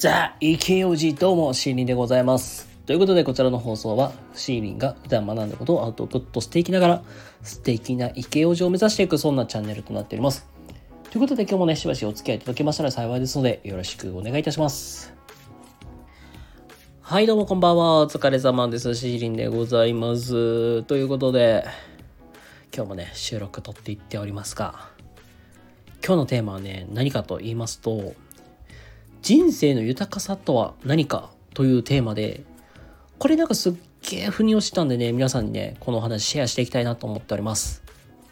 ザ・イケオジどうもシーリンでございます。ということでこちらの放送はシーリンが普段学んだことをアウトプットしていきながら素敵なイケオジを目指していくそんなチャンネルとなっております。ということで今日もねしばしお付き合いいただけましたら幸いですのでよろしくお願いいたします。はいどうもこんばんは、お疲れ様です。シーリンでございます。ということで今日もね収録撮っていっておりますが、今日のテーマはね何かと言いますと、人生の豊かさとは何かというテーマで、これなんかすっげえ腑に落ちたんでね、皆さんにねこのお話シェアしていきたいなと思っております。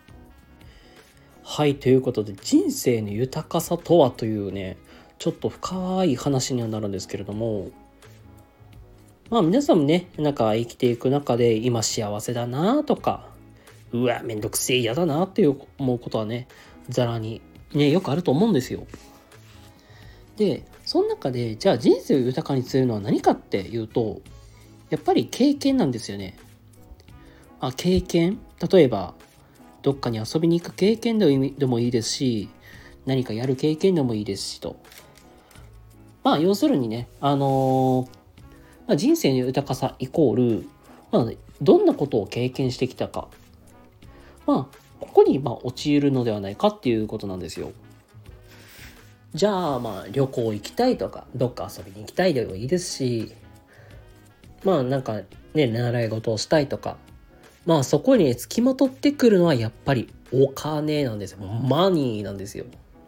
はい、ということで人生の豊かさとはというねちょっと深い話にはなるんですけれども、皆さんもねなんか生きていく中で今幸せだなとか、うわめんどくせえ嫌だなっていう思うことはねざらにねよくあると思うんですよ。でその中でじゃあ人生を豊かにするのは何かっていうと、やっぱり経験なんですよね。経験、例えばどっかに遊びに行く経験でもいいですし、何かやる経験でもいいですしと、要するにね人生の豊かさイコール、どんなことを経験してきたか、ここに陥るのではないかっていうことなんですよ。じゃあ旅行行きたいとかどっか遊びに行きたいでもいいですし、なんかね習い事をしたいとか、そこに付きまとってくるのはやっぱりお金なんですよ。マニーなんですよ。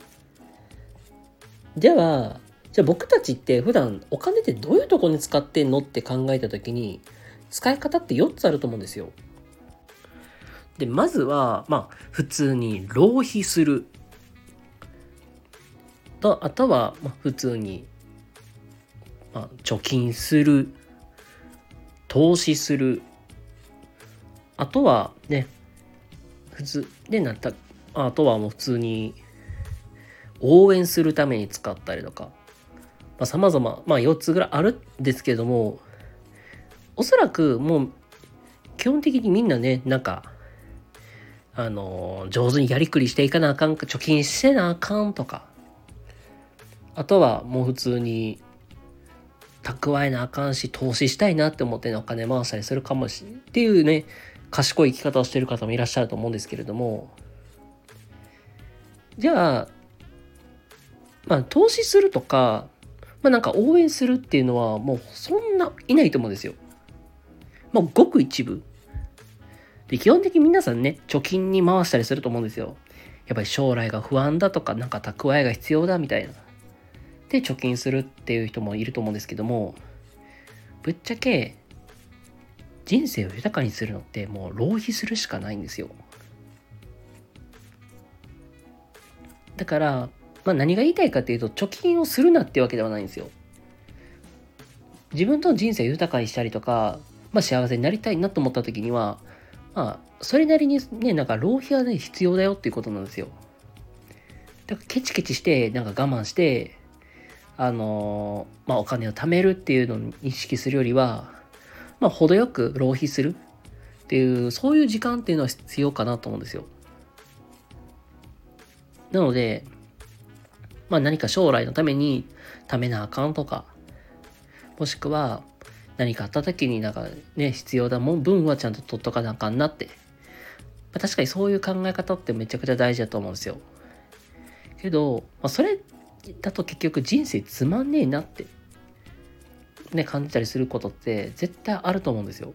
じゃあ僕たちって普段お金ってどういうところに使ってんのって考えた時に、使い方って4つあると思うんですよ。でまずは普通に浪費すると、あとは普通に貯金する、投資する、あとはね普通であとはもう普通に応援するために使ったりとか、様々4つぐらいあるんですけれども、おそらくもう基本的にみんなね上手にやりくりしていかなあかん、貯金してなあかんとか、あとはもう普通に蓄えなあかんし投資したいなって思ってお金回したりするかもしれないっていうね賢い生き方をしている方もいらっしゃると思うんですけれども、じゃあ投資するとか応援するっていうのはもうそんないないと思うんですよ。ごく一部で、基本的に皆さんね貯金に回したりすると思うんですよ。やっぱり将来が不安だとか蓄えが必要だみたいなで貯金するっていう人もいると思うんですけども、ぶっちゃけ人生を豊かにするのってもう浪費するしかないんですよ。だから何が言いたいかっていうと、貯金をするなってわけではないんですよ。自分の人生を豊かにしたりとか、幸せになりたいなと思った時にはそれなりにね浪費はね必要だよっていうことなんですよ。だからケチケチして我慢してお金を貯めるっていうのを意識するよりは、程よく浪費するっていう、そういう時間っていうのは必要かなと思うんですよ。なので何か将来のために貯めなあかんとか、もしくは何かあった時に必要な分はちゃんと取っとかなあかんなって、確かにそういう考え方ってめちゃくちゃ大事だと思うんですよ。けど、それだと結局人生つまんねえなって感じたりすることって絶対あると思うんですよ。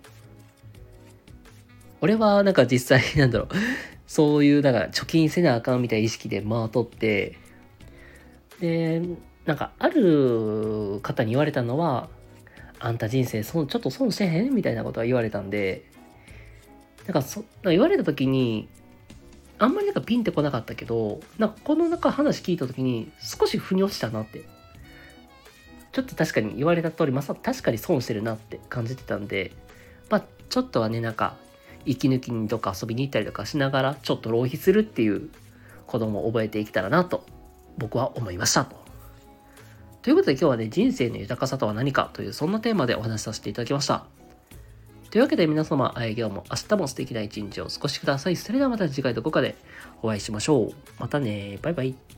俺は実際そういう貯金せなあかんみたいな意識でとって、である方に言われたのは、あんた人生ちょっと損してへんみたいなことが言われたんで、言われた時にあんまりピンってこなかったけど、この話聞いた時に少し腑に落ちたなって、ちょっと確かに言われた通り確かに損してるなって感じてたんで、ちょっとはね息抜きにどっか遊びに行ったりとかしながらちょっと浪費するっていうことも覚えていけたらなと僕は思いましたということで今日はね人生の豊かさとは何かというそんなテーマでお話しさせていただきました。というわけで皆様、今日も明日も素敵な一日をお過ごしください。それではまた次回どこかでお会いしましょう。またね。バイバイ。